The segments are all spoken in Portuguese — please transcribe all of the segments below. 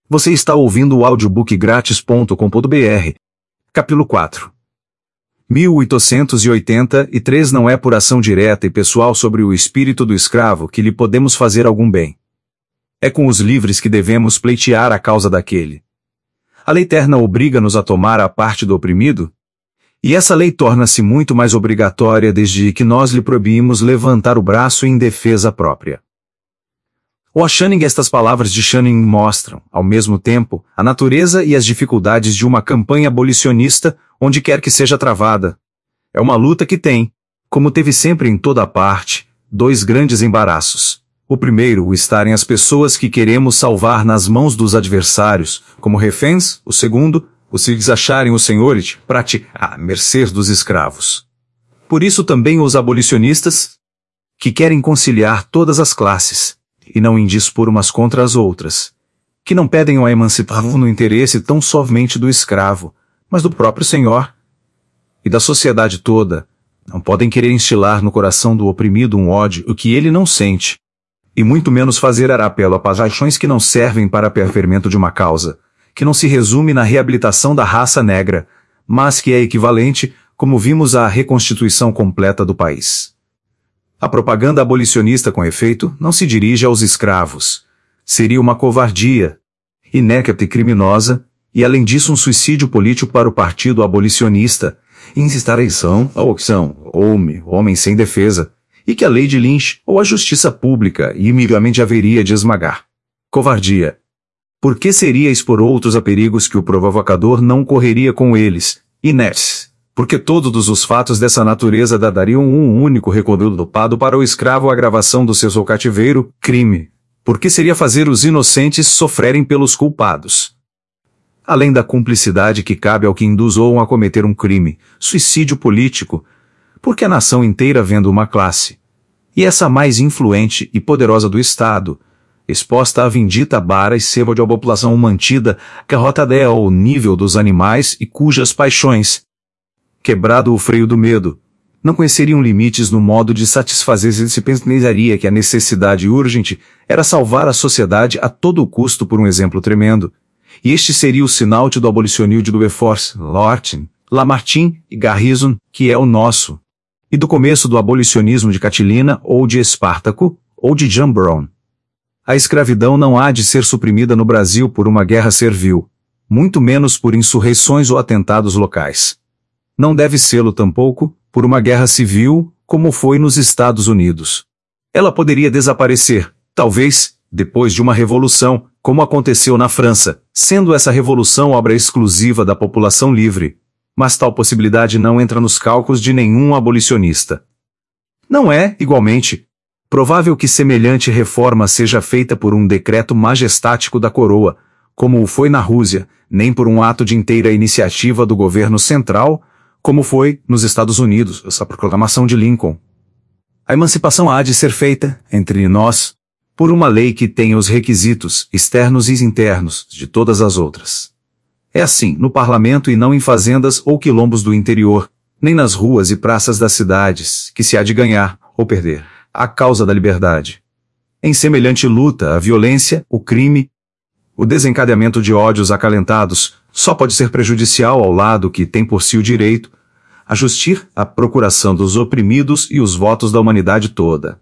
Você está ouvindo o audiobookgratis.com.br. Capítulo 4. 1883 não é por ação direta e pessoal sobre o espírito do escravo que lhe podemos fazer algum bem. É com os livres que devemos pleitear a causa daquele. A lei eterna obriga-nos a tomar a parte do oprimido, e essa lei torna-se muito mais obrigatória desde que nós lhe proibimos levantar o braço em defesa própria. O Channing, estas palavras de Channing mostram, ao mesmo tempo, a natureza e as dificuldades de uma campanha abolicionista, onde quer que seja travada. É uma luta que tem, como teve sempre em toda parte, dois grandes embaraços. O primeiro, o estarem as pessoas que queremos salvar nas mãos dos adversários, como reféns. O segundo, o se acharem os senhores, à mercê dos escravos. Por isso também os abolicionistas, que querem conciliar todas as classes, e não indispor umas contra as outras, que não pedem a emancipação no interesse tão somente do escravo, mas do próprio senhor e da sociedade toda, não podem querer instilar no coração do oprimido um ódio o que ele não sente, e muito menos fazer apelo a paixões que não servem para o fermento de uma causa, que não se resume na reabilitação da raça negra, mas que é equivalente, como vimos, à reconstituição completa do país. A propaganda abolicionista, com efeito, não se dirige aos escravos. Seria uma covardia, inépta e criminosa, e além disso um suicídio político para o partido abolicionista, insistir a opção, homem sem defesa, e que a lei de Lynch ou a justiça pública imediatamente haveria de esmagar. Covardia. Por que seria expor outros a perigos que o provocador não correria com eles, inertes? Porque todos os fatos dessa natureza dariam um único reconduto para o escravo a agravação do seu cativeiro, crime. Porque seria fazer os inocentes sofrerem pelos culpados. Além da cumplicidade que cabe ao que induz ou a cometer um crime, suicídio político, porque a nação inteira vendo uma classe, e essa mais influente e poderosa do Estado, exposta à vindita bara e sebo de uma população mantida, carrotada ao nível dos animais e cujas paixões, quebrado o freio do medo, não conheceriam limites no modo de satisfazer-se e se pensaria que a necessidade urgente era salvar a sociedade a todo custo por um exemplo tremendo, e este seria o sinal do abolicionismo de Wilberforce, Lorton, Lamartine e Garrison, que é o nosso, e do começo do abolicionismo de Catilina ou de Espartaco, ou de John Brown. A escravidão não há de ser suprimida no Brasil por uma guerra servil, muito menos por insurreições ou atentados locais. Não deve sê-lo tampouco por uma guerra civil, como foi nos Estados Unidos. Ela poderia desaparecer, talvez, depois de uma revolução, como aconteceu na França, sendo essa revolução obra exclusiva da população livre, mas tal possibilidade não entra nos cálculos de nenhum abolicionista. Não é, igualmente, provável que semelhante reforma seja feita por um decreto majestático da coroa, como o foi na Rússia, nem por um ato de inteira iniciativa do governo central, como foi nos Estados Unidos, essa proclamação de Lincoln. A emancipação há de ser feita, entre nós, por uma lei que tenha os requisitos, externos e internos, de todas as outras. É assim, no parlamento e não em fazendas ou quilombos do interior, nem nas ruas e praças das cidades, que se há de ganhar, ou perder, a causa da liberdade. Em semelhante luta, a violência, o crime, o desencadeamento de ódios acalentados, só pode ser prejudicial ao lado que tem por si o direito a justir a procuração dos oprimidos e os votos da humanidade toda.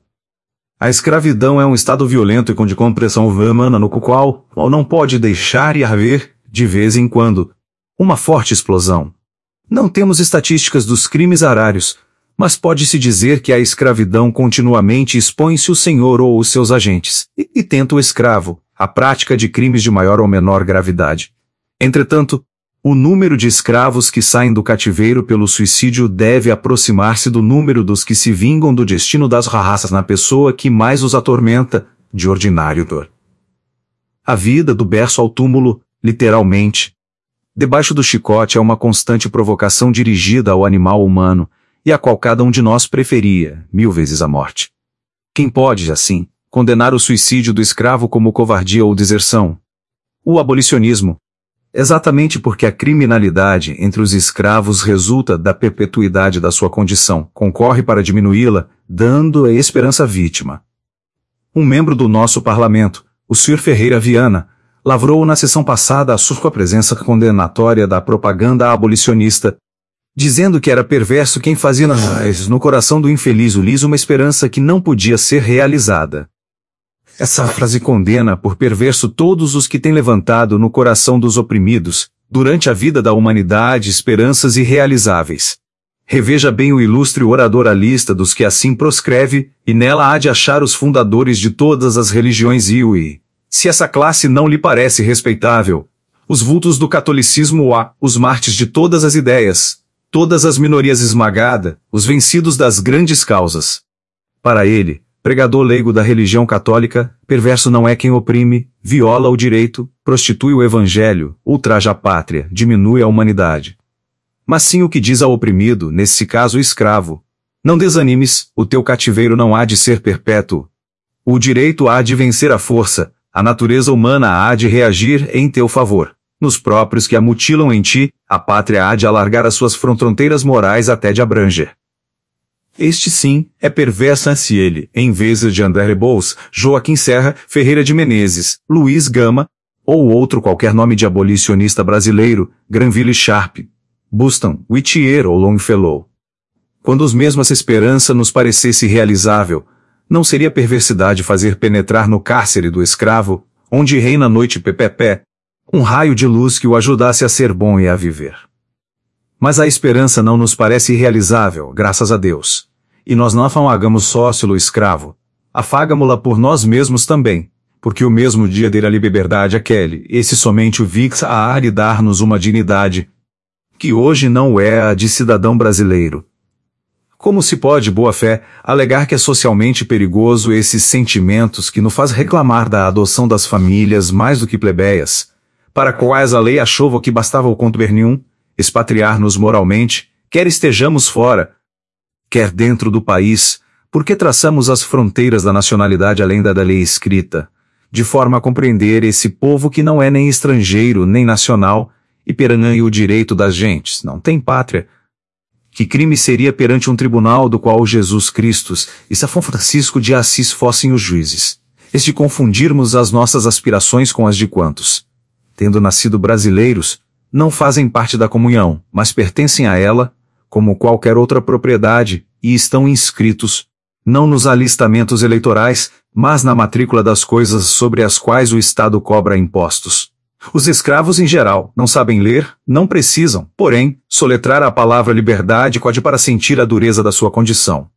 A escravidão é um estado violento e com de compressão humana no qual não pode deixar de haver, de vez em quando, uma forte explosão. Não temos estatísticas dos crimes arários, mas pode-se dizer que a escravidão continuamente expõe-se o senhor ou os seus agentes, e tenta o escravo, a prática de crimes de maior ou menor gravidade. Entretanto, o número de escravos que saem do cativeiro pelo suicídio deve aproximar-se do número dos que se vingam do destino das raças na pessoa que mais os atormenta, de ordinário dor. A vida do berço ao túmulo, literalmente, debaixo do chicote é uma constante provocação dirigida ao animal humano, e a qual cada um de nós preferia, 1000 vezes a morte. Quem pode, assim, condenar o suicídio do escravo como covardia ou deserção? O abolicionismo. Exatamente porque a criminalidade entre os escravos resulta da perpetuidade da sua condição, concorre para diminuí-la, dando a esperança à vítima. Um membro do nosso parlamento, o Sr. Ferreira Viana, lavrou na sessão passada a sua presença condenatória da propaganda abolicionista, dizendo que era perverso quem fazia no coração do infeliz Ulisses uma esperança que não podia ser realizada. Essa frase condena por perverso todos os que têm levantado no coração dos oprimidos, durante a vida da humanidade, esperanças irrealizáveis. Reveja bem o ilustre orador a lista dos que assim proscreve, e nela há de achar os fundadores de todas as religiões e, se essa classe não lhe parece respeitável, os vultos do catolicismo os mártires de todas as ideias, todas as minorias esmagadas, os vencidos das grandes causas. Para ele, pregador leigo da religião católica, perverso não é quem oprime, viola o direito, prostitui o evangelho, ultraja a pátria, diminui a humanidade. Mas sim o que diz ao oprimido, nesse caso o escravo: não desanimes, o teu cativeiro não há de ser perpétuo. O direito há de vencer a força, a natureza humana há de reagir em teu favor. Nos próprios que a mutilam em ti, a pátria há de alargar as suas fronteiras morais até de abranger. Este sim, é perversa se ele, em vez de André Rebouças, Joaquim Serra, Ferreira de Menezes, Luiz Gama, ou outro qualquer nome de abolicionista brasileiro, Granville Sharp, Buston, Whittier ou Longfellow. Quando os mesmas esperança nos parecesse realizável, não seria perversidade fazer penetrar no cárcere do escravo, onde reina a noite ppp, um raio de luz que o ajudasse a ser bom e a viver. Mas a esperança não nos parece irrealizável, graças a Deus. E nós não afagamos sócio escravo. Afagamo-la por nós mesmos também, porque o mesmo dia dele a liberdade aquele, esse somente o vixa a de dar-nos uma dignidade, que hoje não é a de cidadão brasileiro. Como se pode, boa fé, alegar que é socialmente perigoso esses sentimentos que nos faz reclamar da adoção das famílias mais do que plebeias, para quais a lei achou que bastava o contubernium, expatriar-nos moralmente, quer estejamos fora, quer dentro do país, porque traçamos as fronteiras da nacionalidade além da lei escrita, de forma a compreender esse povo que não é nem estrangeiro nem nacional, e perante o direito das gentes, não tem pátria. Que crime seria perante um tribunal do qual Jesus Cristo e São Francisco de Assis fossem os juízes, de confundirmos as nossas aspirações com as de quantos, tendo nascido brasileiros, não fazem parte da comunhão, mas pertencem a ela, como qualquer outra propriedade, e estão inscritos, não nos alistamentos eleitorais, mas na matrícula das coisas sobre as quais o Estado cobra impostos. Os escravos em geral não sabem ler, não precisam, porém, soletrar a palavra liberdade para sentir a dureza da sua condição.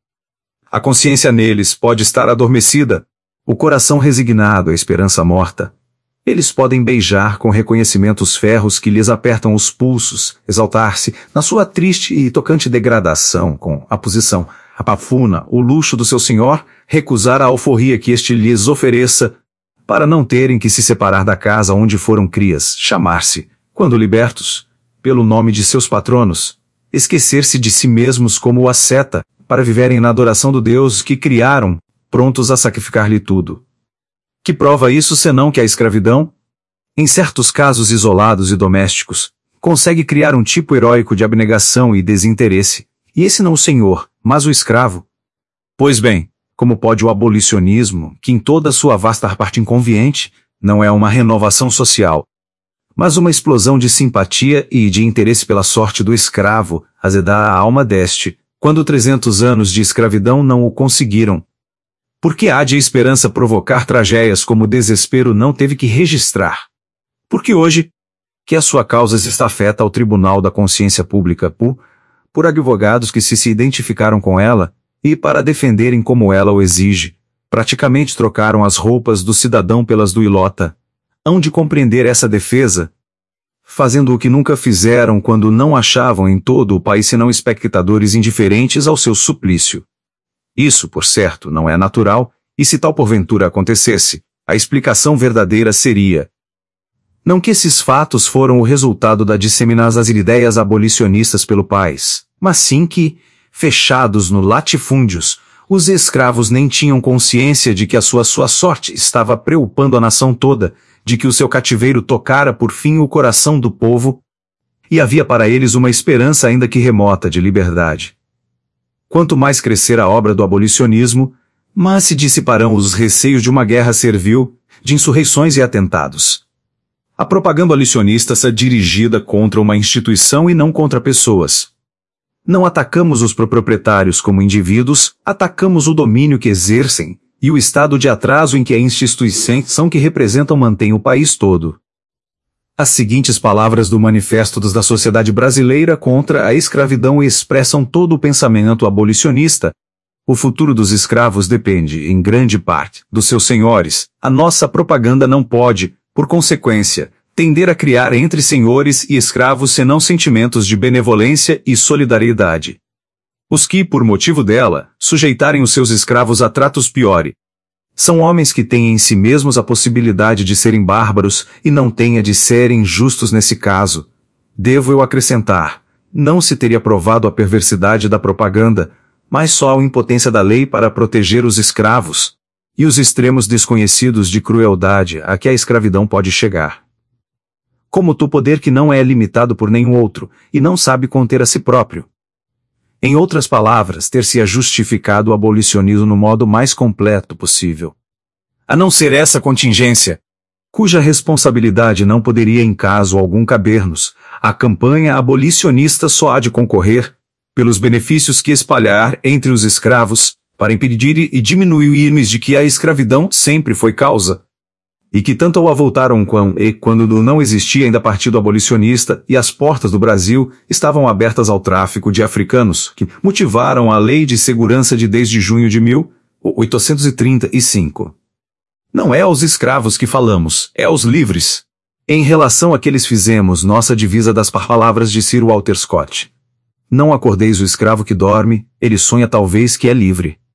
A consciência neles pode estar adormecida, o coração resignado à esperança morta. Eles podem beijar com reconhecimento os ferros que lhes apertam os pulsos, exaltar-se na sua triste e tocante degradação com a posição, a pafuna, o luxo do seu senhor, recusar a alforria que este lhes ofereça, para não terem que se separar da casa onde foram crias, chamar-se, quando libertos, pelo nome de seus patronos, esquecer-se de si mesmos como o asceta, para viverem na adoração do Deus que criaram, prontos a sacrificar-lhe tudo. Que prova isso senão que a escravidão, em certos casos isolados e domésticos, consegue criar um tipo heróico de abnegação e desinteresse, e esse não o senhor, mas o escravo? Pois bem, como pode o abolicionismo, que em toda sua vasta parte inconveniente, não é uma renovação social, mas uma explosão de simpatia e de interesse pela sorte do escravo, azedar a alma deste, quando 300 anos de escravidão não o conseguiram? Por que há de esperança provocar tragédias como o desespero não teve que registrar? Porque hoje, que a sua causa está afeta ao Tribunal da Consciência Pública por advogados que se identificaram com ela, e para defenderem como ela o exige, praticamente trocaram as roupas do cidadão pelas do ilota, hão de compreender essa defesa, fazendo o que nunca fizeram quando não achavam em todo o país senão espectadores indiferentes ao seu suplício. Isso, por certo, não é natural, e se tal porventura acontecesse, a explicação verdadeira seria não que esses fatos foram o resultado da disseminação das ideias abolicionistas pelo país, mas sim que, fechados no latifúndios, os escravos nem tinham consciência de que a sua sorte estava preocupando a nação toda, de que o seu cativeiro tocara por fim o coração do povo, e havia para eles uma esperança ainda que remota de liberdade. Quanto mais crescer a obra do abolicionismo, mais se dissiparão os receios de uma guerra servil, de insurreições e atentados. A propaganda abolicionista está dirigida contra uma instituição e não contra pessoas. Não atacamos os proprietários como indivíduos, atacamos o domínio que exercem e o estado de atraso em que a instituição que representam mantém o país todo. As seguintes palavras do Manifesto da Sociedade Brasileira contra a Escravidão expressam todo o pensamento abolicionista. O futuro dos escravos depende, em grande parte, dos seus senhores. A nossa propaganda não pode, por consequência, tender a criar entre senhores e escravos senão sentimentos de benevolência e solidariedade. Os que, por motivo dela, sujeitarem os seus escravos a tratos piores, são homens que têm em si mesmos a possibilidade de serem bárbaros e não têm a de serem justos nesse caso. Devo eu acrescentar, não se teria provado a perversidade da propaganda, mas só a impotência da lei para proteger os escravos, e os extremos desconhecidos de crueldade a que a escravidão pode chegar. Como tu poder que não é limitado por nenhum outro, e não sabe conter a si próprio. Em outras palavras, ter-se-á justificado o abolicionismo no modo mais completo possível. A não ser essa contingência, cuja responsabilidade não poderia em caso algum caber-nos, a campanha abolicionista só há de concorrer, pelos benefícios que espalhar entre os escravos, para impedir e diminuir de que a escravidão sempre foi causa, e que tanto ao avultaram quando não existia ainda partido abolicionista e as portas do Brasil estavam abertas ao tráfico de africanos, que motivaram a Lei de Segurança de desde junho de 1835. Não é aos escravos que falamos, é aos livres. Em relação a que eles fizemos nossa divisa das palavras de Sir Walter Scott. Não acordeis o escravo que dorme, ele sonha talvez que é livre.